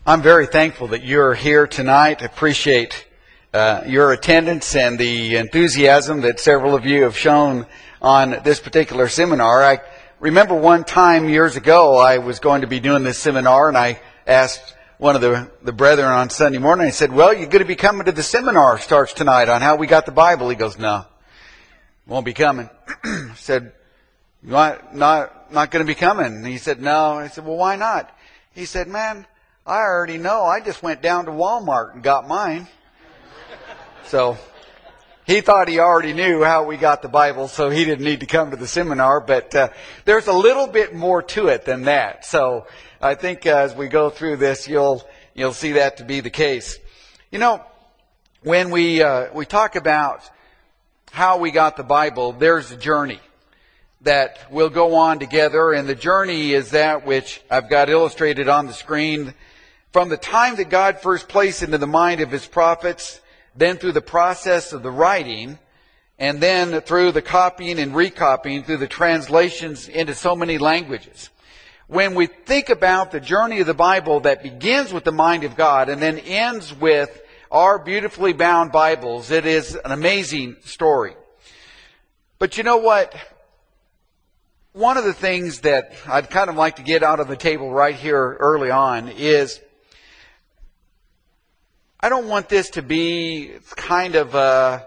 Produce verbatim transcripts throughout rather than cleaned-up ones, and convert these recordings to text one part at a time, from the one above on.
I'm very thankful that you're here tonight. I appreciate uh, your attendance and the enthusiasm that several of you have shown on this particular seminar. I remember one time years ago I was going to be doing this seminar, and I asked one of the, the brethren on Sunday morning, I said, well, you're going to be coming to the seminar starts tonight on how we got the Bible. He goes, no, won't be coming. I said, not, not, not going to be coming. And he said, no. I said, well, why not? He said, man, I already know. I just went down to Walmart and got mine. So he thought he already knew how we got the Bible, so he didn't need to come to the seminar. But uh, there's a little bit more to it than that. So I think uh, as we go through this, you'll you'll see that to be the case. You know, when we uh, we talk about how we got the Bible, there's a journey that we'll go on together, and the journey is that which I've got illustrated on the screen. From the time that God first placed into the mind of His prophets, then through the process of the writing, and then through the copying and recopying, through the translations into so many languages. When we think about the journey of the Bible that begins with the mind of God and then ends with our beautifully bound Bibles, it is an amazing story. But you know what? One of the things that I'd kind of like to get out of the table right here early on is I don't want this to be kind of a,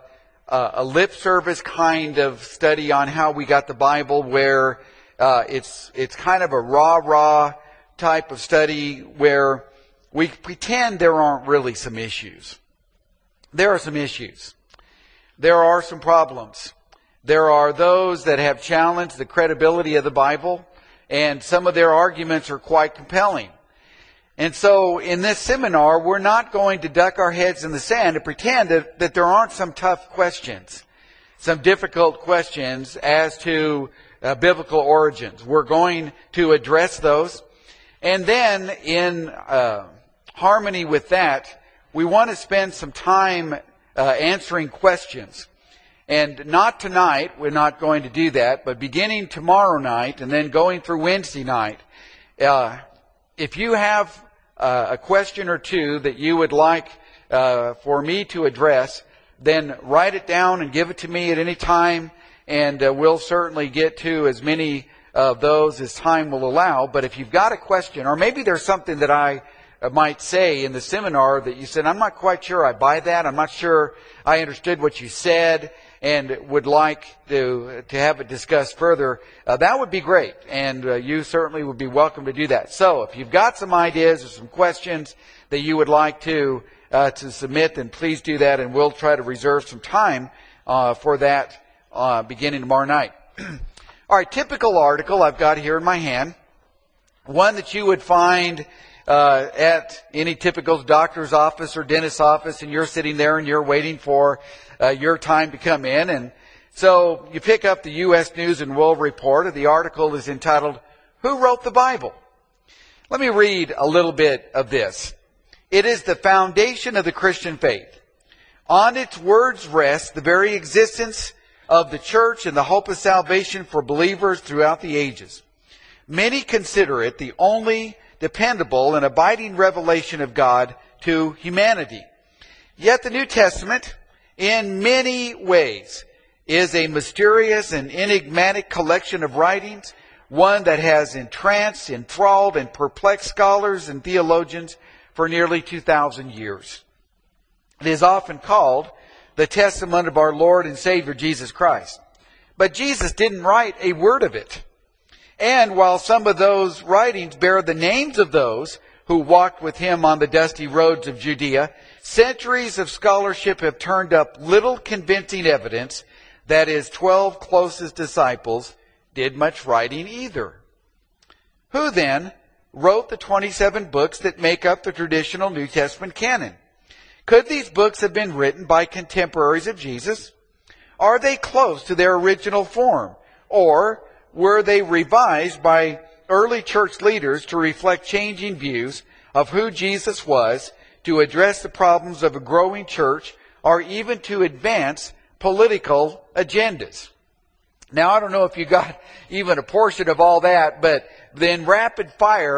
a lip service kind of study on how we got the Bible, where uh, it's it's kind of a rah-rah type of study where we pretend there aren't really some issues. There are some issues. There are some problems. There are those that have challenged the credibility of the Bible, and some of their arguments are quite compelling. And so in this seminar, we're not going to duck our heads in the sand and pretend that, that there aren't some tough questions, some difficult questions as to uh, biblical origins. We're going to address those. And then in uh, harmony with that, we want to spend some time uh, answering questions. And not tonight, we're not going to do that, but beginning tomorrow night and then going through Wednesday night, uh, if you have uh, a question or two that you would like uh, for me to address, then write it down and give it to me at any time, and uh, we'll certainly get to as many of those as time will allow. But if you've got a question, or maybe there's something that I might say in the seminar that you said, I'm not quite sure I buy that, I'm not sure I understood what you said, and would like to to have it discussed further, uh, that would be great. And uh, you certainly would be welcome to do that. So if you've got some ideas or some questions that you would like to uh, to submit, then please do that, and we'll try to reserve some time uh, for that uh, beginning tomorrow night. All right, typical article I've got here in my hand. One that you would find Uh, at any typical doctor's office or dentist's office, and you're sitting there and you're waiting for uh, your time to come in. And so you pick up the U S News and World Report, and the article is entitled, Who Wrote the Bible? Let me read a little bit of this. It is the foundation of the Christian faith. On its words rests the very existence of the church and the hope of salvation for believers throughout the ages. Many consider it the only dependable and abiding revelation of God to humanity. Yet the New Testament, in many ways, is a mysterious and enigmatic collection of writings, one that has entranced, enthralled, and perplexed scholars and theologians for nearly two thousand years. It is often called the Testament of our Lord and Savior Jesus Christ. But Jesus didn't write a word of it. And while some of those writings bear the names of those who walked with Him on the dusty roads of Judea, centuries of scholarship have turned up little convincing evidence that His twelve closest disciples did much writing either. Who then wrote the twenty-seven books that make up the traditional New Testament canon? Could these books have been written by contemporaries of Jesus? Are they close to their original form? Or were they revised by early church leaders to reflect changing views of who Jesus was, to address the problems of a growing church, or even to advance political agendas? Now, I don't know if you got even a portion of all that, but then rapid fire,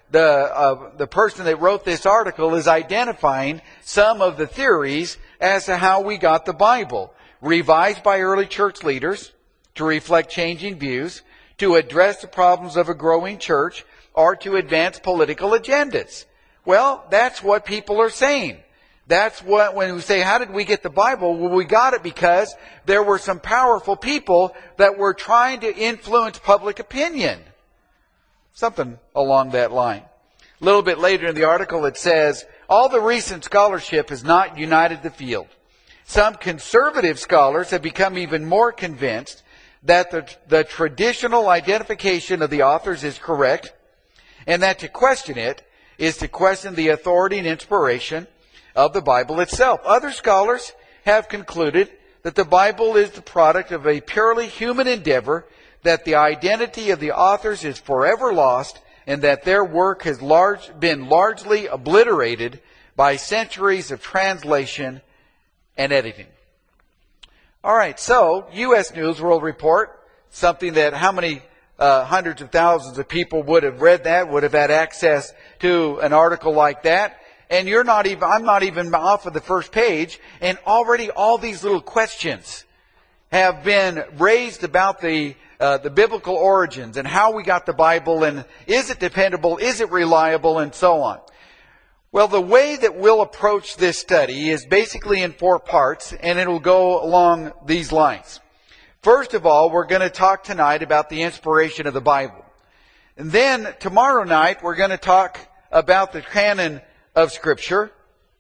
the uh, the person that wrote this article is identifying some of the theories as to how we got the Bible, revised by early church leaders to reflect changing views, to address the problems of a growing church, or to advance political agendas. Well, that's what people are saying. That's what, when we say, how did we get the Bible? Well, we got it because there were some powerful people that were trying to influence public opinion. Something along that line. A little bit later in the article it says, all the recent scholarship has not united the field. Some conservative scholars have become even more convinced that the, the traditional identification of the authors is correct, and that to question it is to question the authority and inspiration of the Bible itself. Other scholars have concluded that the Bible is the product of a purely human endeavor, that the identity of the authors is forever lost, and that their work has large, been largely obliterated by centuries of translation and editing. All right, so U S News World Report, something that how many uh, hundreds of thousands of people would have read that, would have had access to an article like that. And you're not even, I'm not even off of the first page, and already all these little questions have been raised about the uh, the biblical origins and how we got the Bible, and is it dependable, is it reliable, and so on. Well, the way that we'll approach this study is basically in four parts, and it'll go along these lines. First of all, we're going to talk tonight about the inspiration of the Bible. And then tomorrow night, we're going to talk about the canon of Scripture.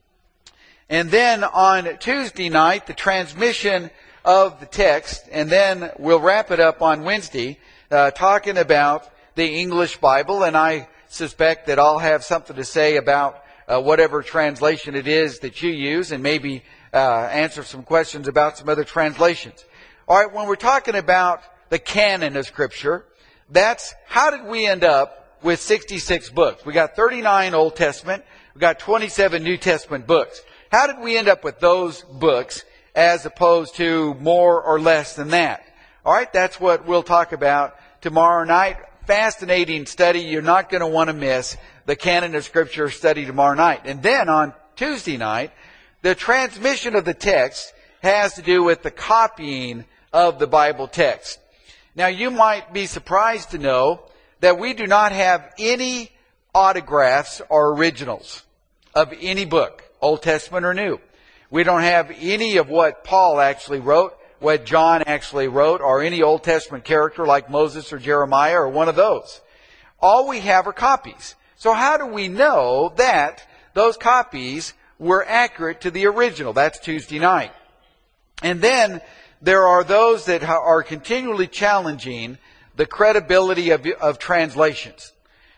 And then on Tuesday night, the transmission of the text. And then we'll wrap it up on Wednesday, uh, talking about the English Bible. And I suspect that I'll have something to say about uh, whatever translation it is that you use, and maybe uh, answer some questions about some other translations. All right, when we're talking about the canon of Scripture, that's how did we end up with sixty-six books? We got thirty-nine Old Testament. We got twenty-seven New Testament books. How did we end up with those books as opposed to more or less than that? All right, that's what we'll talk about tomorrow night. Fascinating study. You're not going to want to miss the canon of Scripture study tomorrow night. And then on Tuesday night, the transmission of the text has to do with the copying of the Bible text. Now, you might be surprised to know that we do not have any autographs or originals of any book, Old Testament or New. We don't have any of what Paul actually wrote, what John actually wrote, or any Old Testament character like Moses or Jeremiah or one of those. All we have are copies. So how do we know that those copies were accurate to the original? That's Tuesday night. And then there are those that are continually challenging the credibility of, of translations.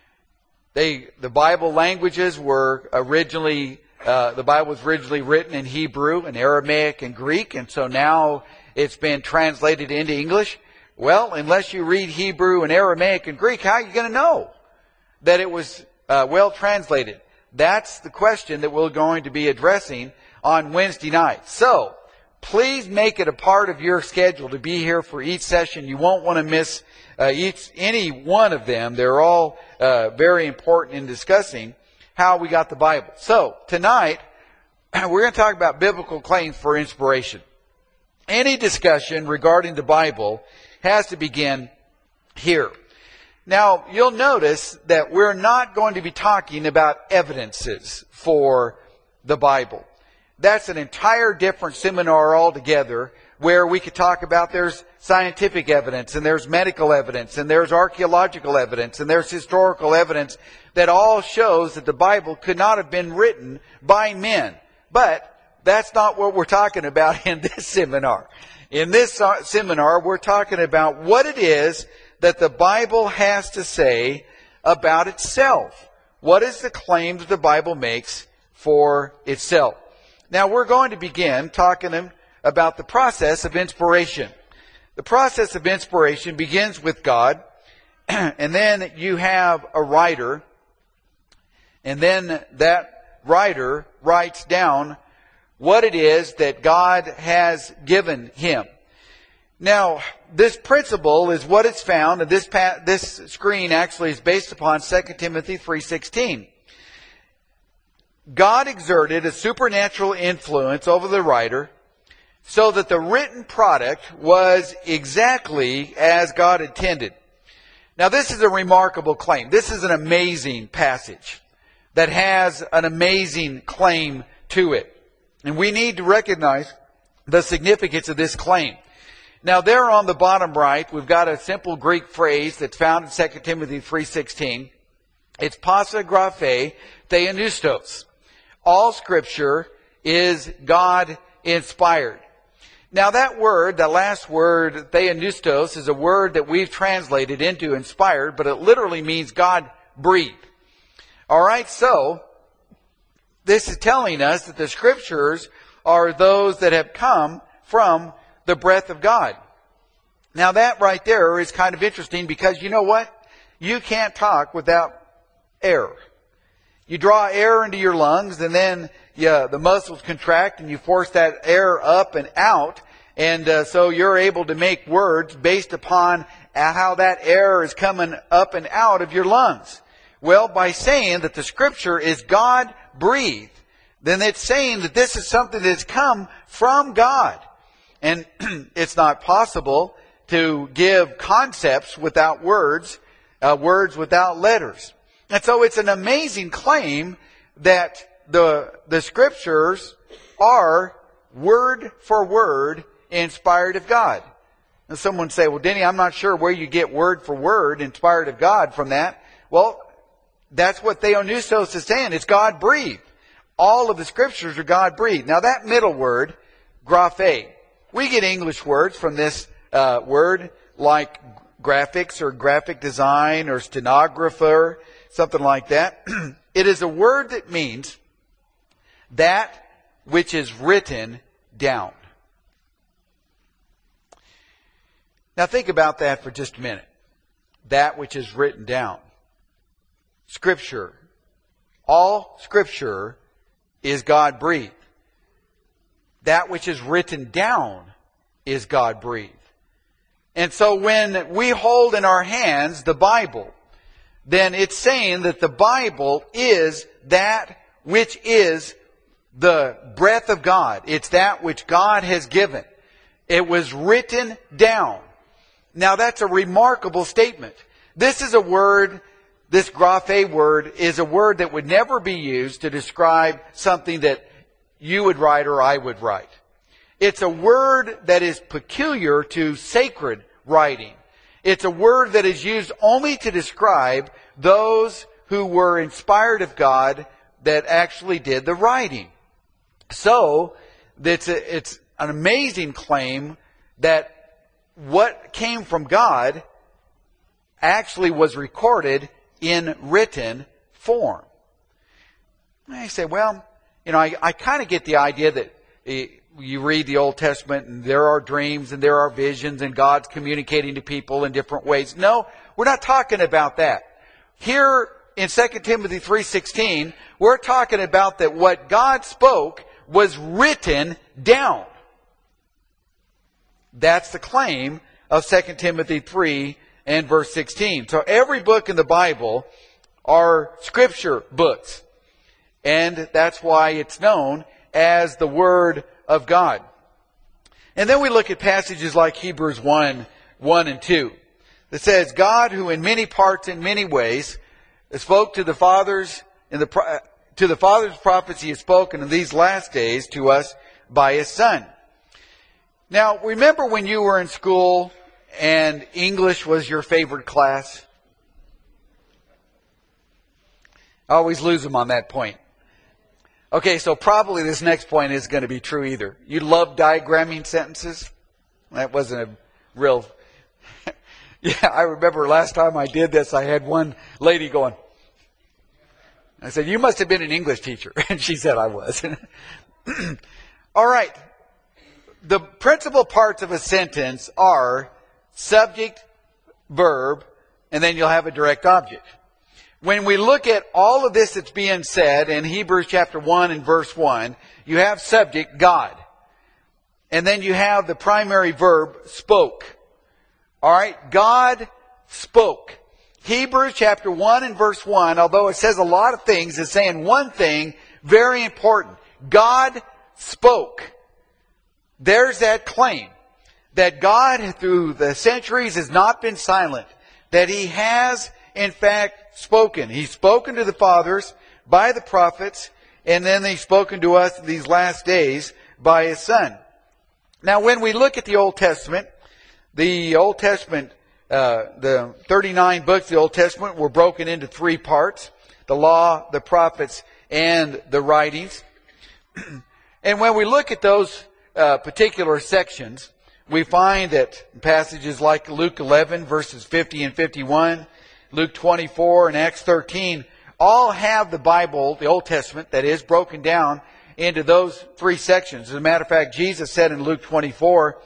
They, the Bible languages were originally, uh, the Bible was originally written in Hebrew and Aramaic and Greek, and so now it's been translated into English. Well, unless you read Hebrew and Aramaic and Greek, how are you going to know that it was uh, well translated? That's the question that we're going to be addressing on Wednesday night. So, please make it a part of your schedule to be here for each session. You won't want to miss uh, each any one of them. They're all uh, very important in discussing how we got the Bible. So, tonight, we're going to talk about biblical claims for inspiration. Any discussion regarding the Bible has to begin here. Now, you'll notice that we're not going to be talking about evidences for the Bible. That's an entire different seminar altogether, where we could talk about there's scientific evidence, and there's medical evidence, and there's archaeological evidence, and there's historical evidence that all shows that the Bible could not have been written by men. But that's not what we're talking about in this seminar. In this seminar, we're talking about what it is that the Bible has to say about itself. What is the claim that the Bible makes for itself? Now, we're going to begin talking about the process of inspiration. The process of inspiration begins with God, and then you have a writer, and then that writer writes down what it is that God has given him. Now, this principle is what is found, and this pa- this screen actually is based upon Second Timothy three sixteen. God exerted a supernatural influence over the writer so that the written product was exactly as God intended. Now, this is a remarkable claim. This is an amazing passage that has an amazing claim to it. And we need to recognize the significance of this claim. Now, there on the bottom right, we've got a simple Greek phrase that's found in Second Timothy three sixteen. It's pasa graphe theanustos. All Scripture is God-inspired. Now, that word, that last word, theanustos, is a word that we've translated into inspired, but it literally means God-breathed. All right, so this is telling us that the Scriptures are those that have come from the breath of God. Now, that right there is kind of interesting because you know what? You can't talk without air. You draw air into your lungs, and then you, the muscles contract, and you force that air up and out. And uh, so you're able to make words based upon how that air is coming up and out of your lungs. Well, by saying that the Scripture is God-breathed, then it's saying that this is something that's come from God. And it's not possible to give concepts without words, uh, words without letters. And so it's an amazing claim that the, the Scriptures are word for word inspired of God. And someone say, well, Denny, I'm not sure where you get word for word inspired of God from that. Well, that's what theanustos is saying. It's God-breathed. All of the Scriptures are God-breathed. Now that middle word, graphe, we get English words from this uh, word like graphics or graphic design or stenographer, something like that. It is a word that means that which is written down. Now think about that for just a minute. That which is written down. Scripture. All Scripture is God-breathed. That which is written down is God-breathed. And so when we hold in our hands the Bible, then it's saying that the Bible is that which is the breath of God. It's that which God has given. It was written down. Now that's a remarkable statement. This is a word, this graphe word, is a word that would never be used to describe something that you would write or I would write. It's a word that is peculiar to sacred writing. It's a word that is used only to describe those who were inspired of God that actually did the writing. So, it's, a, it's an amazing claim that what came from God actually was recorded in written form. And I say, well, you know, I, I kind of get the idea that you read the Old Testament and there are dreams and there are visions and God's communicating to people in different ways. No, we're not talking about that. Here in Second Timothy three sixteen, we're talking about that what God spoke was written down. That's the claim of Second Timothy three and verse sixteen. So every book in the Bible are Scripture books. And that's why it's known as the Word of God. And then we look at passages like Hebrews one, one and two. That says, God who in many parts, in many ways, spoke to the fathers, in the, to the fathers' prophets he has spoken in these last days to us by his Son. Now, remember when you were in school and English was your favorite class? I always lose them on that point. Okay, so probably this next point isn't going to be true either. You love diagramming sentences? That wasn't a real... Yeah, I remember last time I did this, I had one lady going. I said, you must have been an English teacher. And she said I was. All right. The principal parts of a sentence are subject, verb, and then you'll have a direct object. When we look at all of this that's being said in Hebrews chapter one and verse one, you have subject, God. And then you have the primary verb, spoke. All right, God spoke. Hebrews chapter one and verse one, although it says a lot of things, is saying one thing very important. God spoke. There's that claim that God through the centuries has not been silent, that He has in fact spoken. He's spoken to the fathers by the prophets, and then He's spoken to us these last days by His Son. Now when we look at the Old Testament, the Old Testament, uh, the thirty-nine books of the Old Testament were broken into three parts: the law, the prophets, and the writings. And when we look at those uh, particular sections, we find that passages like Luke eleven, verses fifty and fifty-one, Luke twenty-four, and Acts thirteen, all have the Bible, the Old Testament, that is, broken down into those three sections. As a matter of fact, Jesus said in Luke twenty-four,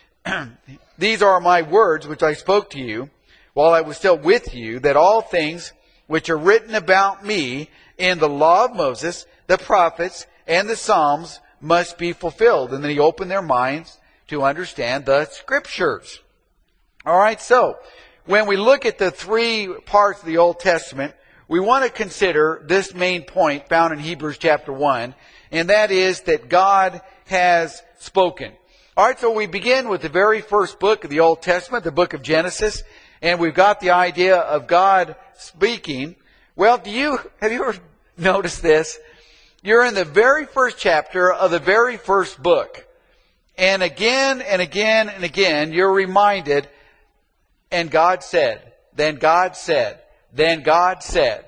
"These are my words which I spoke to you while I was still with you, that all things which are written about me in the law of Moses, the prophets, and the Psalms must be fulfilled." And then He opened their minds to understand the Scriptures. All right, so when we look at the three parts of the Old Testament, we want to consider this main point found in Hebrews chapter one, and that is that God has spoken. All right, so we begin with the very first book of the Old Testament, the book of Genesis, and we've got the idea of God speaking. Well, do you have you ever noticed this? You're in the very first chapter of the very first book. And again and again and again, you're reminded, and God said, then God said, then God said.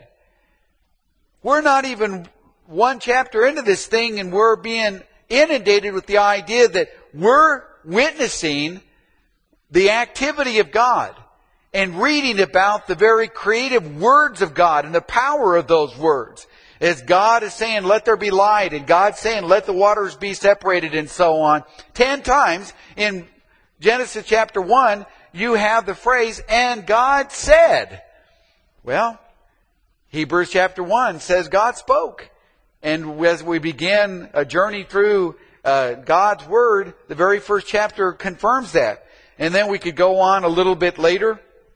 We're not even one chapter into this thing, and we're being inundated with the idea that we're witnessing the activity of God and reading about the very creative words of God and the power of those words. As God is saying, let there be light, and God's saying, let the waters be separated, and so on. Ten times in Genesis chapter one, you have the phrase, and God said. Well, Hebrews chapter one says God spoke. And as we begin a journey through uh, God's Word, the very first chapter confirms that. And then we could go on a little bit later.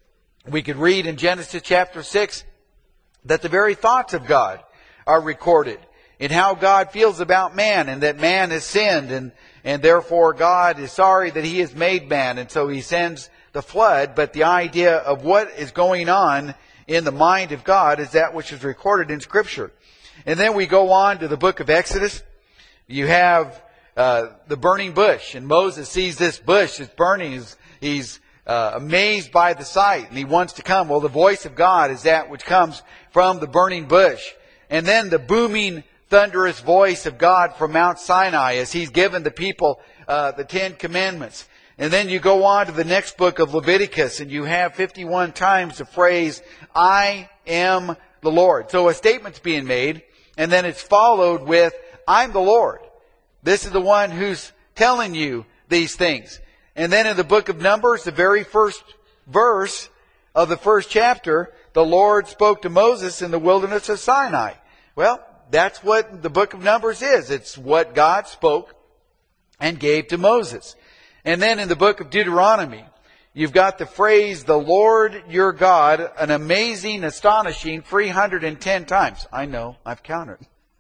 We could read in Genesis chapter six that the very thoughts of God are recorded, and how God feels about man, and that man has sinned, and, and therefore God is sorry that He has made man, and so He sends the flood. But the idea of what is going on in the mind of God is that which is recorded in Scripture. And then we go on to the book of Exodus. You have uh, the burning bush, and Moses sees this bush that's burning. He's, he's uh, amazed by the sight, and he wants to come. Well, the voice of God is that which comes from the burning bush. And then the booming, thunderous voice of God from Mount Sinai as He's given the people uh, the Ten Commandments. And then you go on to the next book of Leviticus, and you have fifty-one times the phrase, I am the Lord. So a statement's being made, and then it's followed with, I'm the Lord. This is the one who's telling you these things. And then in the book of Numbers, the very first verse of the first chapter, the Lord spoke to Moses in the wilderness of Sinai. Well, that's what the book of Numbers is. It's what God spoke and gave to Moses. And then in the book of Deuteronomy, you've got the phrase, the Lord your God, an amazing, astonishing three hundred ten times. I know, I've counted.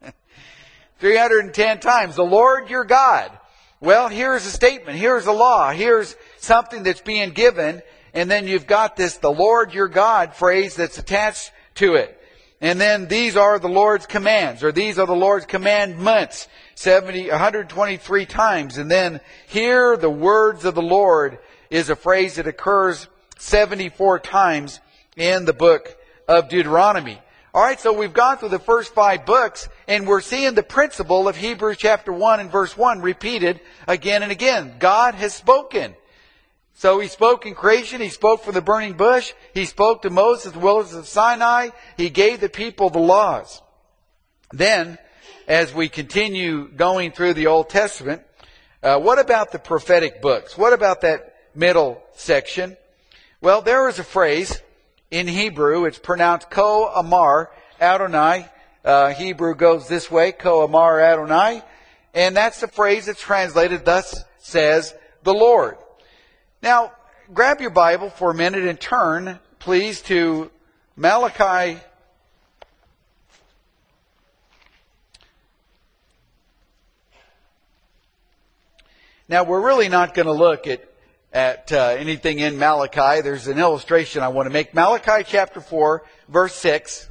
three hundred ten times, the Lord your God. Well, here's a statement, here's a law, here's something that's being given, and then you've got this, the Lord your God phrase that's attached to it. And then these are the Lord's commands, or these are the Lord's commandments, seventy, one hundred twenty-three times. And then here, the words of the Lord is a phrase that occurs seventy-four times in the book of Deuteronomy. All right, so we've gone through the first five books, and we're seeing the principle of Hebrews chapter one and verse one repeated again and again. God has spoken. So He spoke in creation. He spoke from the burning bush. He spoke to Moses in the wilderness of Sinai. He gave the people the laws. Then, as we continue going through the Old Testament, uh, what about the prophetic books? What about that middle section? Well, there is a phrase in Hebrew. It's pronounced Ko Amar Adonai. Uh, Hebrew goes this way, Ko Amar Adonai. And that's the phrase that's translated, thus says the Lord. Now, grab your Bible for a minute and turn, please, to Malachi. Now, we're really not going to look at, at uh, anything in Malachi. There's an illustration I want to make. Malachi chapter four, verse six.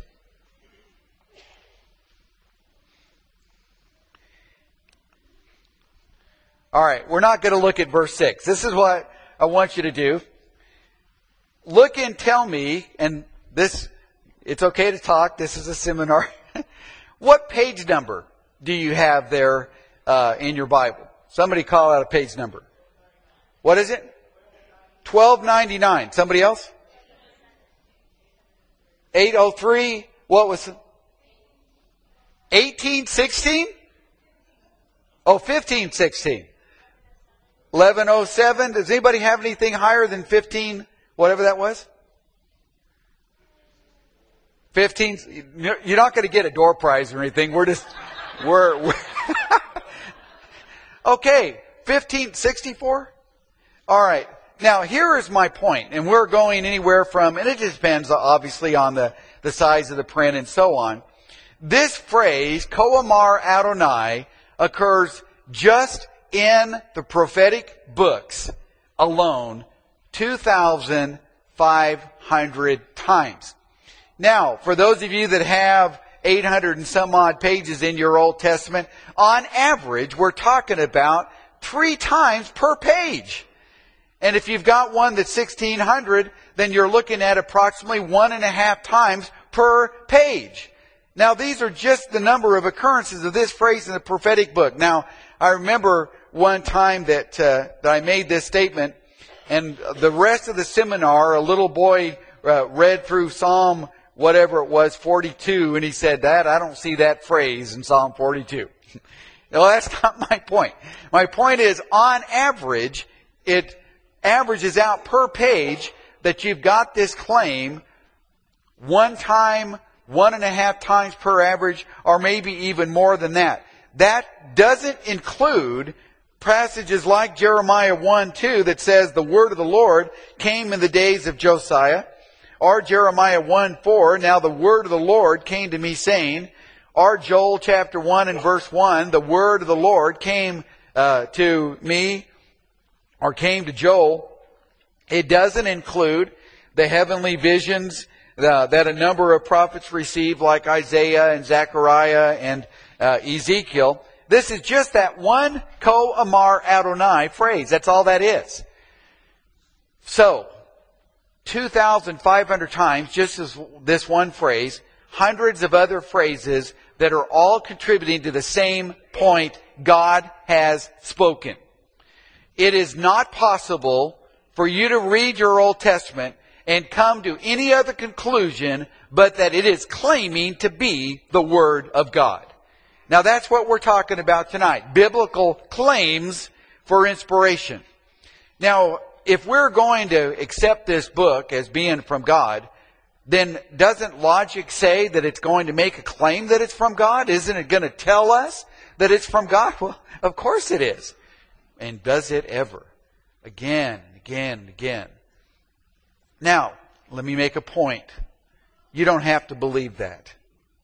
All right, we're not going to look at verse six. This is what I want you to do. Look and tell me, and this, it's okay to talk, this is a seminar. What page number do you have there uh, in your Bible? Somebody call out a page number. What is it? twelve ninety-nine. Somebody else? eight oh three. What was it? eighteen sixteen? Oh, fifteen sixteen. eleven oh seven. Does anybody have anything higher than fifteen, whatever that was? fifteen. You're not going to get a door prize or anything. We're just, we're, we're okay. fifteen sixty-four? All right. Now, here is my point, and we're going anywhere from, and it just depends, obviously, on the, the size of the print and so on. This phrase, Ko Amar Adonai, occurs just in the prophetic books alone two thousand five hundred times. Now, for those of you that have eight hundred and some odd pages in your Old Testament, on average, we're talking about three times per page. And if you've got one that's sixteen hundred, then you're looking at approximately one and a half times per page. Now, these are just the number of occurrences of this phrase in the prophetic book. Now, I remember one time that, uh, that I made this statement, and the rest of the seminar, a little boy uh, read through Psalm whatever it was, forty-two, and he said, "That, I don't see that phrase in Psalm forty-two. No, that's not my point. My point is, on average, it averages out per page that you've got this claim one time, one and a half times per average, or maybe even more than that. That doesn't include passages like Jeremiah one two that says the word of the Lord came in the days of Josiah, or Jeremiah one four, now the word of the Lord came to me saying, or Joel chapter one and verse one, the word of the Lord came uh, to me, or came to Joel. It doesn't include the heavenly visions uh, that a number of prophets received, like Isaiah and Zechariah and uh, Ezekiel. This is just that one Ko Amar Adonai phrase. That's all that is. So, two thousand five hundred times, just as this one phrase, hundreds of other phrases that are all contributing to the same point: God has spoken. It is not possible for you to read your Old Testament and come to any other conclusion but that it is claiming to be the Word of God. Now, that's what we're talking about tonight. Biblical claims for inspiration. Now, if we're going to accept this book as being from God, then doesn't logic say that it's going to make a claim that it's from God? Isn't it going to tell us that it's from God? Well, of course it is. And does it ever? Again, again, and again. Now, let me make a point. You don't have to believe that.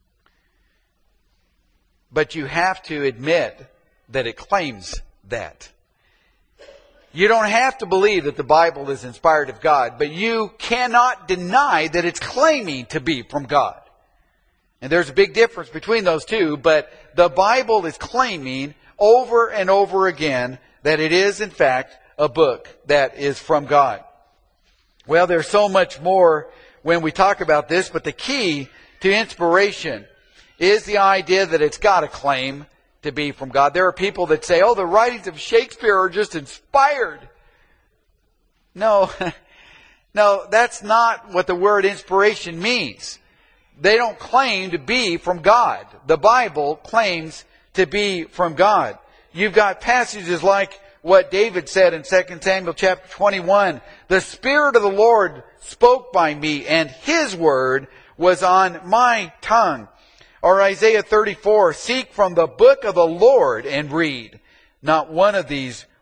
But you have to admit that it claims that. You don't have to believe that the Bible is inspired of God, but you cannot deny that it's claiming to be from God. And there's a big difference between those two, but the Bible is claiming over and over again that it is, in fact, a book that is from God. Well, there's so much more when we talk about this, but the key to inspiration is the idea that it's got a claim to be from God. There are people that say, oh, the writings of Shakespeare are just inspired. No, no, that's not what the word inspiration means. They don't claim to be from God. The Bible claims to be from God. You've got passages like what David said in Second Samuel chapter twenty-one. The Spirit of the Lord spoke by me, and His word was on my tongue. Or Isaiah thirty-four, seek from the book of the Lord and read. Not one of these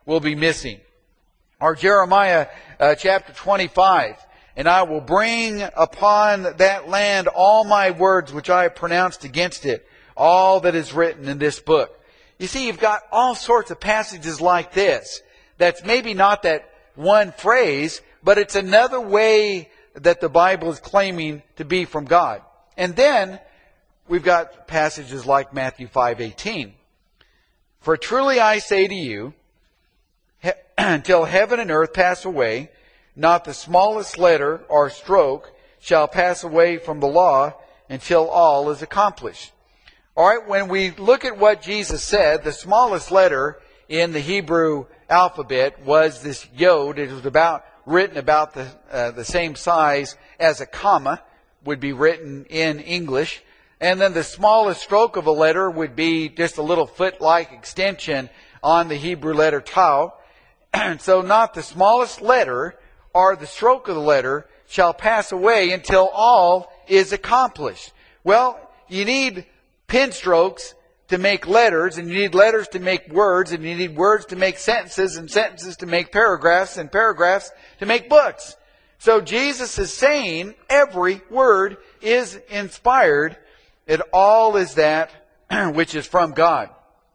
will be missing. Or Jeremiah uh, chapter twenty-five. And I will bring upon that land all my words which I have pronounced against it, all that is written in this book. You see, you've got all sorts of passages like this. That's maybe not that one phrase, but it's another way that the Bible is claiming to be from God. And then we've got passages like Matthew five eighteen. For truly I say to you, he- until heaven and earth pass away, not the smallest letter or stroke shall pass away from the law until all is accomplished. All right, when we look at what Jesus said, the smallest letter in the Hebrew alphabet was this yod. It was about written about the uh, the same size as a comma would be written in English. And then the smallest stroke of a letter would be just a little foot-like extension on the Hebrew letter tau. And so not the smallest letter or the stroke of the letter shall pass away until all is accomplished. Well, you need pen strokes to make letters, and you need letters to make words, and you need words to make sentences, and sentences to make paragraphs, and paragraphs to make books. So Jesus is saying every word is inspired. It all is that which is from God.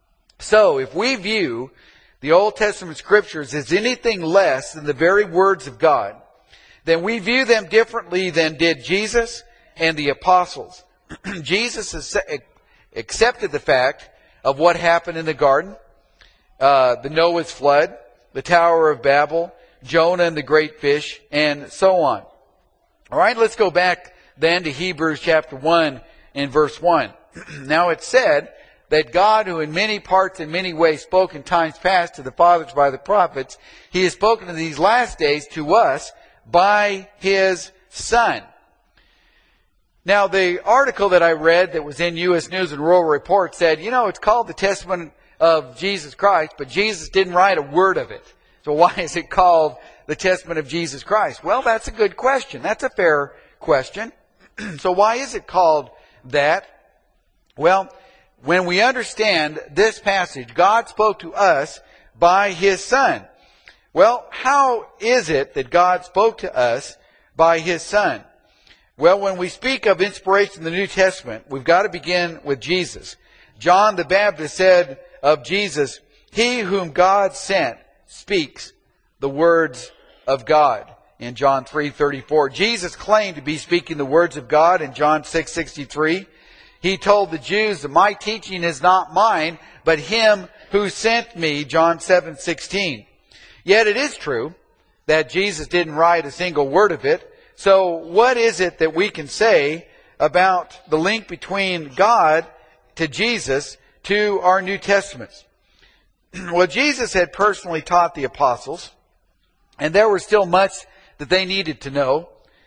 So if we view the Old Testament Scriptures as anything less than the very words of God, then we view them differently than did Jesus and the apostles. Jesus has accepted the fact of what happened in the garden, uh, the Noah's flood, the Tower of Babel, Jonah and the great fish, and so on. All right, let's go back then to Hebrews chapter one and verse one. Now it said that God, who in many parts and many ways spoke in times past to the fathers by the prophets, He has spoken in these last days to us by His Son. Now, the article that I read that was in U S News and World Report said, you know, it's called the Testament of Jesus Christ, but Jesus didn't write a word of it. So why is it called the Testament of Jesus Christ? Well, that's a good question. That's a fair question. So why is it called that? Well, when we understand this passage, God spoke to us by His Son. Well, how is it that God spoke to us by His Son? Well, when we speak of inspiration in the New Testament, we've got to begin with Jesus. John the Baptist said of Jesus, "He whom God sent speaks the words of God," in John three thirty-four. Jesus claimed to be speaking the words of God in John six sixty-three. He told the Jews that my teaching is not mine, but Him who sent me, John seven sixteen. Yet it is true that Jesus didn't write a single word of it. So what is it that we can say about the link between God to Jesus to our New Testaments? Well, Jesus had personally taught the apostles, and there was still much that they needed to know.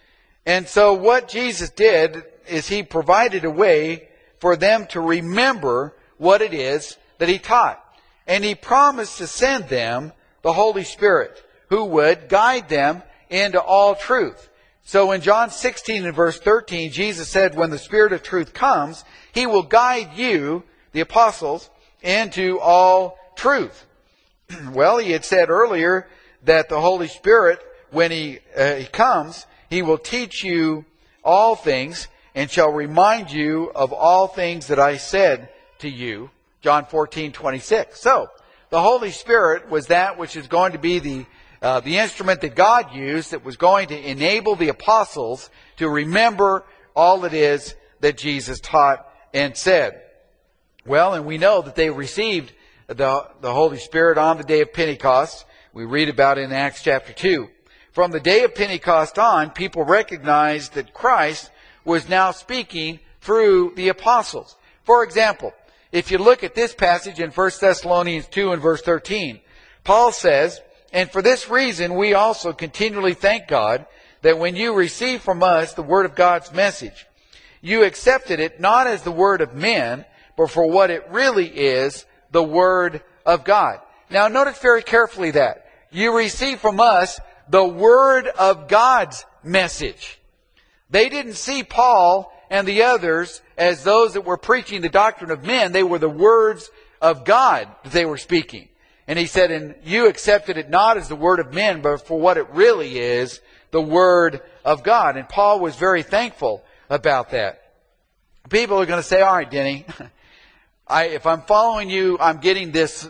And so what Jesus did is He provided a way for them to remember what it is that He taught. And He promised to send them the Holy Spirit, who would guide them into all truth. So in John sixteen and verse thirteen, Jesus said, when the Spirit of truth comes, He will guide you, the apostles, into all truth. Well, He had said earlier that the Holy Spirit, when He, uh, he comes, He will teach you all things and shall remind you of all things that I said to you. John fourteen twenty-six. So, the Holy Spirit was that which is going to be the Uh, the instrument that God used that was going to enable the apostles to remember all it is that Jesus taught and said. Well, and we know that they received the, the Holy Spirit on the day of Pentecost. We read about it in Acts chapter two. From the day of Pentecost on, people recognized that Christ was now speaking through the apostles. For example, if you look at this passage in First Thessalonians two and verse thirteen, Paul says, "And for this reason we also continually thank God that when you received from us the word of God's message, you accepted it not as the word of men, but for what it really is, the word of God." Now notice very carefully that. You received from us the word of God's message. They didn't see Paul and the others as those that were preaching the doctrine of men. They were the words of God that they were speaking. And he said, and you accepted it not as the word of men, but for what it really is, the word of God. And Paul was very thankful about that. People are going to say, all right, Denny, I, if I'm following you, I'm getting this.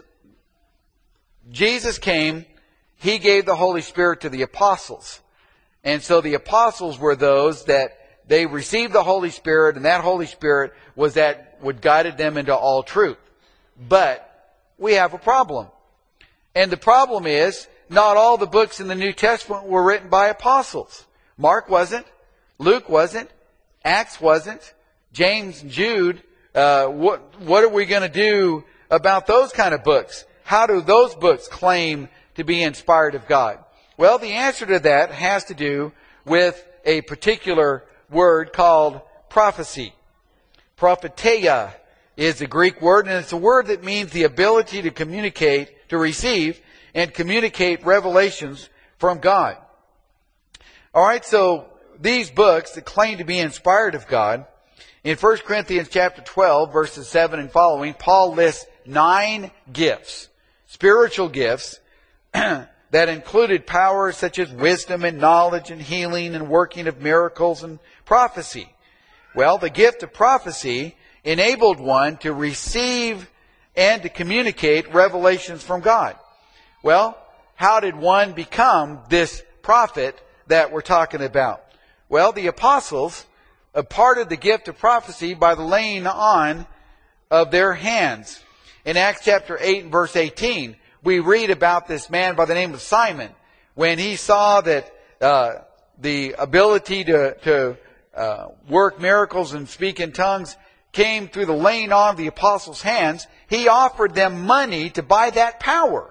Jesus came, He gave the Holy Spirit to the apostles. And so the apostles were those that they received the Holy Spirit, and that Holy Spirit was that would guided them into all truth. But we have a problem. And the problem is, not all the books in the New Testament were written by apostles. Mark wasn't. Luke wasn't. Acts wasn't. James and Jude. Uh, what, what are we going to do about those kind of books? How do those books claim to be inspired of God? Well, the answer to that has to do with a particular word called prophecy. Propheteia is the Greek word, and it's a word that means the ability to communicate, to receive and communicate revelations from God. All right, so these books that claim to be inspired of God, in First Corinthians chapter twelve, verses seven and following, Paul lists nine gifts, spiritual gifts, that included powers such as wisdom and knowledge and healing and working of miracles and prophecy. Well, the gift of prophecy enabled one to receive and to communicate revelations from God. Well, how did one become this prophet that we're talking about? Well, the apostles imparted the gift of prophecy by the laying on of their hands. In Acts chapter eight and verse eighteen, we read about this man by the name of Simon. When he saw that uh, the ability to, to uh, work miracles and speak in tongues came through the laying on of the apostles' hands, he offered them money to buy that power.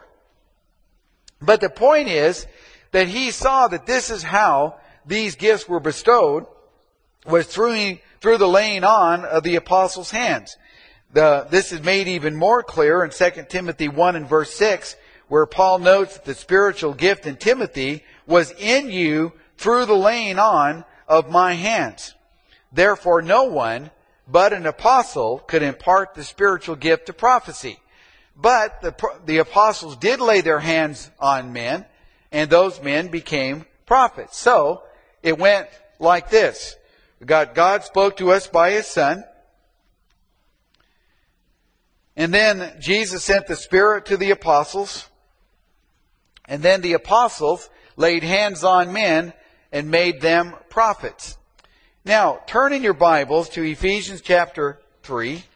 But the point is that he saw that this is how these gifts were bestowed, was through, through the laying on of the apostles' hands. The, this is made even more clear in Second Timothy one and verse six, where Paul notes that the spiritual gift in Timothy was in you through the laying on of my hands. Therefore no one but an apostle could impart the spiritual gift of prophecy. But the, the apostles did lay their hands on men, and those men became prophets. So it went like this. God, God spoke to us by His Son. And then Jesus sent the Spirit to the apostles. And then the apostles laid hands on men and made them prophets. Now, turn in your Bibles to Ephesians chapter three.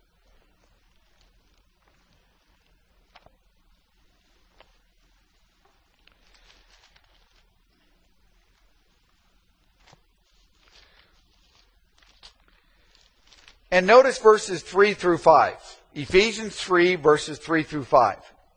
And notice verses three through five. Ephesians three, verses three through five.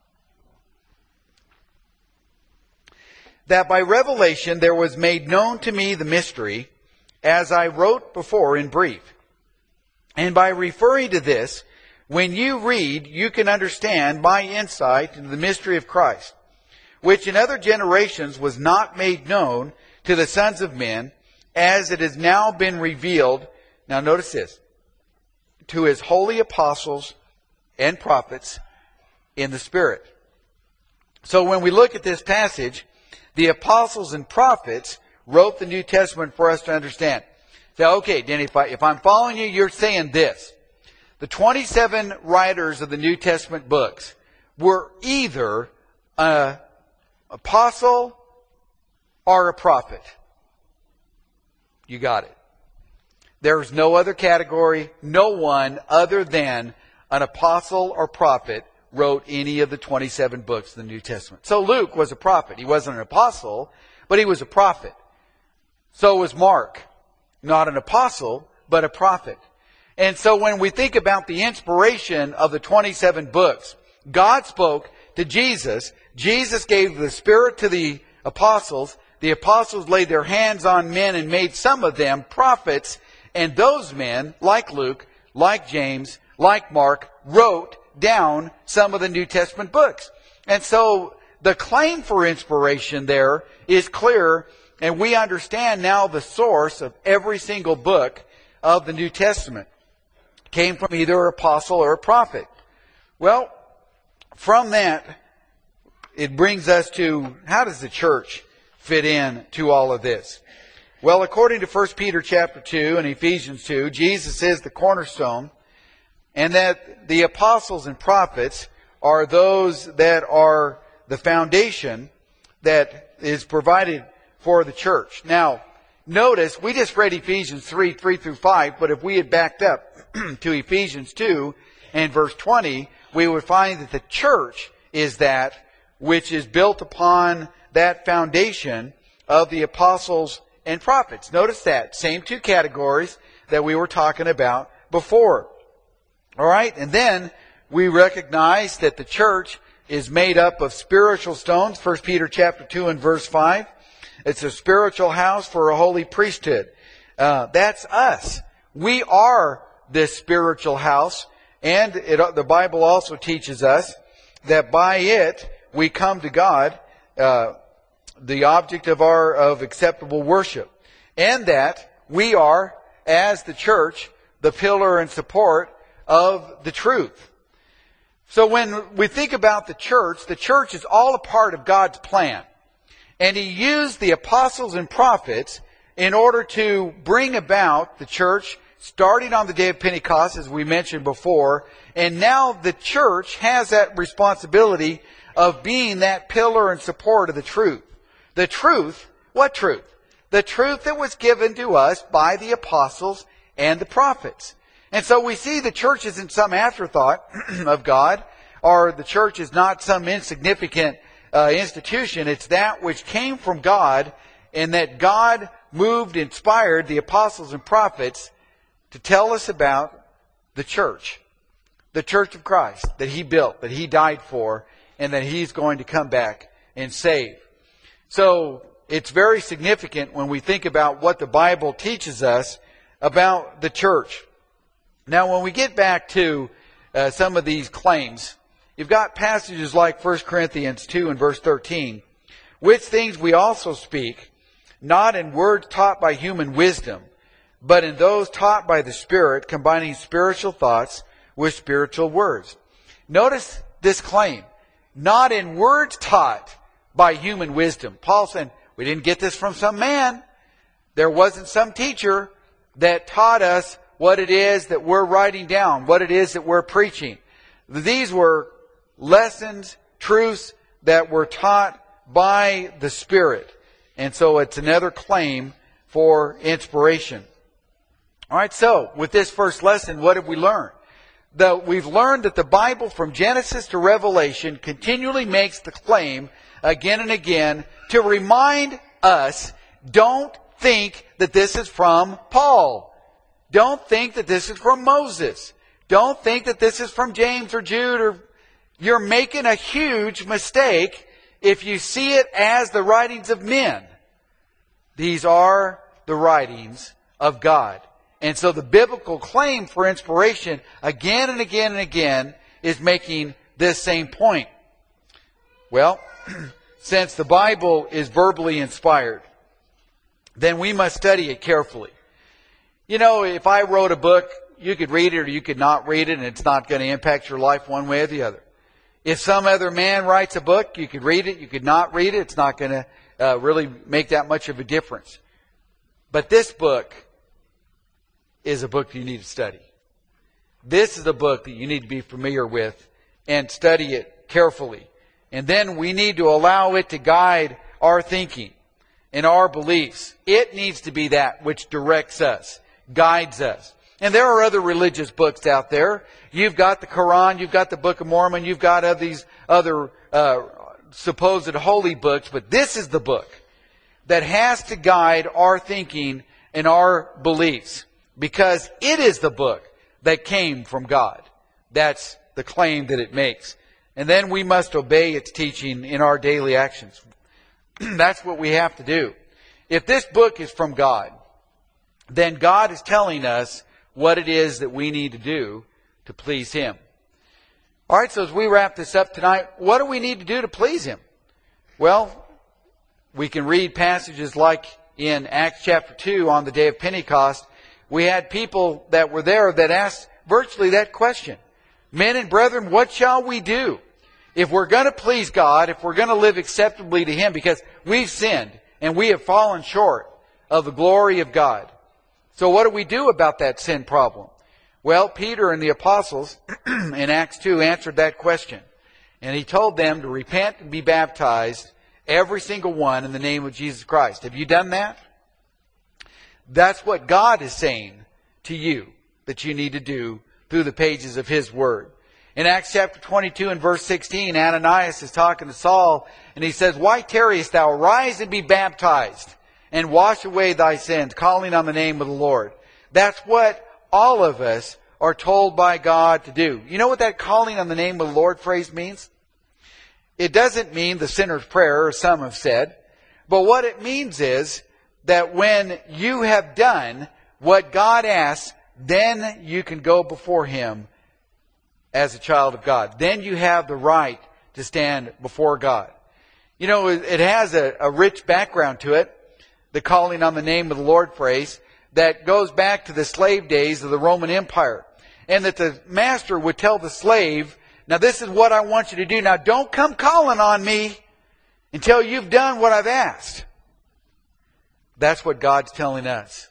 That by revelation there was made known to me the mystery, as I wrote before in brief. And by referring to this, when you read, you can understand my insight into the mystery of Christ, which in other generations was not made known to the sons of men, as it has now been revealed. Now notice this. To His holy apostles and prophets in the Spirit. So when we look at this passage, the apostles and prophets wrote the New Testament for us to understand. So, okay, Denny, if, I, if I'm following you, you're saying this. The twenty-seven writers of the New Testament books were either an apostle or a prophet. You got it. There's no other category. No one other than an apostle or prophet wrote any of the twenty-seven books of the New Testament. So Luke was a prophet. He wasn't an apostle, but he was a prophet. So was Mark. Not an apostle, but a prophet. And so when we think about the inspiration of the twenty-seven books, God spoke to Jesus. Jesus gave the Spirit to the apostles. The apostles laid their hands on men and made some of them prophets. And those men, like Luke, like James, like Mark, wrote down some of the New Testament books. And so the claim for inspiration there is clear, and we understand now the source of every single book of the New Testament came from either an apostle or a prophet. Well, from that, it brings us to, how does the church fit in to all of this? Well, according to First Peter chapter two and Ephesians two, Jesus is the cornerstone, and that the apostles and prophets are those that are the foundation that is provided for the church. Now, notice, we just read Ephesians three, three through five, but if we had backed up to Ephesians two and verse twenty, we would find that the church is that which is built upon that foundation of the apostles and prophets. Notice that. Same two categories that we were talking about before. All right? And then we recognize that the church is made up of spiritual stones. First Peter chapter two and verse five. It's a spiritual house for a holy priesthood. Uh, that's us. We are this spiritual house. And it, the Bible also teaches us that by it we come to God, uh, the object of our of acceptable worship, and that we are, as the church, the pillar and support of the truth. So when we think about the church, the church is all a part of God's plan. And He used the apostles and prophets in order to bring about the church, starting on the day of Pentecost, as we mentioned before. And now the church has that responsibility of being that pillar and support of the truth. The truth, what truth? The truth that was given to us by the apostles and the prophets. And so we see the church isn't some afterthought of God, or the church is not some insignificant uh, institution. It's that which came from God, and that God moved, inspired the apostles and prophets to tell us about the church. The church of Christ that He built, that He died for, and that He's going to come back and save. So it's very significant when we think about what the Bible teaches us about the church. Now, when we get back to uh, some of these claims, you've got passages like First Corinthians two and verse thirteen, which things we also speak, not in words taught by human wisdom, but in those taught by the Spirit, combining spiritual thoughts with spiritual words. Notice this claim, not in words taught by human wisdom. Paul said, we didn't get this from some man. There wasn't some teacher that taught us what it is that we're writing down, what it is that we're preaching. These were lessons, truths that were taught by the Spirit. And so it's another claim for inspiration. All right, so with this first lesson, what have we learned? The, we've learned that the Bible from Genesis to Revelation continually makes the claim again and again to remind us, don't think that this is from Paul. Don't think that this is from Moses. Don't think that this is from James or Jude. Or you're making a huge mistake if you see it as the writings of men. These are the writings of God. And so the biblical claim for inspiration again and again and again is making this same point. Well, since the Bible is verbally inspired, then we must study it carefully. You know, if I wrote a book, you could read it or you could not read it, and it's not going to impact your life one way or the other. If some other man writes a book, you could read it, you could not read it. It's not going to uh, really make that much of a difference. But this book is a book that you need to study. This is a book that you need to be familiar with and study it carefully. And then we need to allow it to guide our thinking and our beliefs. It needs to be that which directs us, guides us. And there are other religious books out there. You've got the Quran, you've got the Book of Mormon, you've got all these other uh, supposed holy books, but this is the book that has to guide our thinking and our beliefs, because it is the book that came from God. That's the claim that it makes. And then we must obey its teaching in our daily actions. That's what we have to do. If this book is from God, then God is telling us what it is that we need to do to please Him. All right, so as we wrap this up tonight, what do we need to do to please Him? Well, we can read passages like in Acts chapter two on the day of Pentecost. We had people that were there that asked virtually that question. Men and brethren, what shall we do? If we're going to please God, if we're going to live acceptably to Him, because we've sinned and we have fallen short of the glory of God. So what do we do about that sin problem? Well, Peter and the apostles in Acts two answered that question. And he told them to repent and be baptized, every single one, in the name of Jesus Christ. Have you done that? That's what God is saying to you that you need to do through the pages of His Word. In Acts chapter twenty-two and verse sixteen, Ananias is talking to Saul, and he says, "Why tarriest thou? Arise and be baptized, and wash away thy sins, calling on the name of the Lord." That's what all of us are told by God to do. You know what that calling on the name of the Lord phrase means? It doesn't mean the sinner's prayer, as some have said. But what it means is that when you have done what God asks, then you can go before Him as a child of God. Then you have the right to stand before God. You know, it has a, a rich background to it, the calling on the name of the Lord phrase, that goes back to the slave days of the Roman Empire. And that the master would tell the slave, "Now this is what I want you to do. Now don't come calling on me until you've done what I've asked." That's what God's telling us.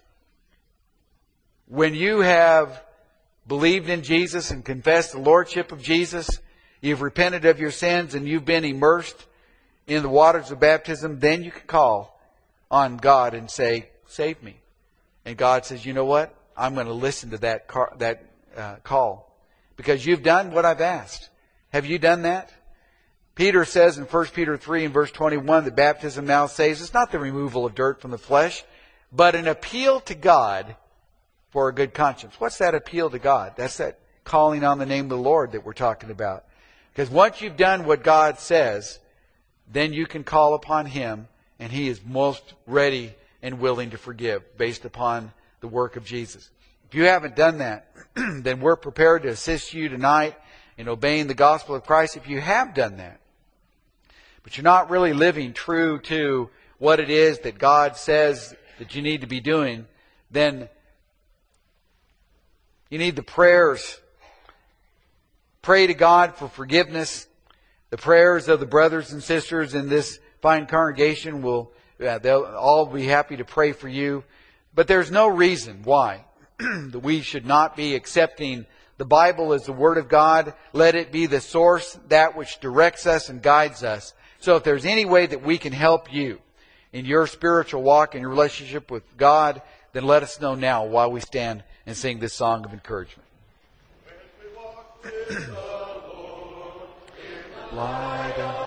When you have believed in Jesus and confessed the Lordship of Jesus, you've repented of your sins and you've been immersed in the waters of baptism, then you can call on God and say, "Save me." And God says, "You know what? I'm going to listen to that car, that uh, call because you've done what I've asked." Have you done that? Peter says in First Peter three and verse twenty-one that baptism now saves. It's not the removal of dirt from the flesh, but an appeal to God for a good conscience. What's that appeal to God? That's that calling on the name of the Lord that we're talking about. Because once you've done what God says, then you can call upon Him, and He is most ready and willing to forgive based upon the work of Jesus. If you haven't done that, then we're prepared to assist you tonight in obeying the gospel of Christ. If you have done that, but you're not really living true to what it is that God says that you need to be doing, then you need the prayers. Pray to God for forgiveness. The prayers of the brothers and sisters in this fine congregation will, uh, they'll all be happy to pray for you. But there's no reason why that we should not be accepting the Bible as the Word of God. Let it be the source, that which directs us and guides us. So if there's any way that we can help you in your spiritual walk and your relationship with God, then let us know now while we stand and sing this song of encouragement. Light up.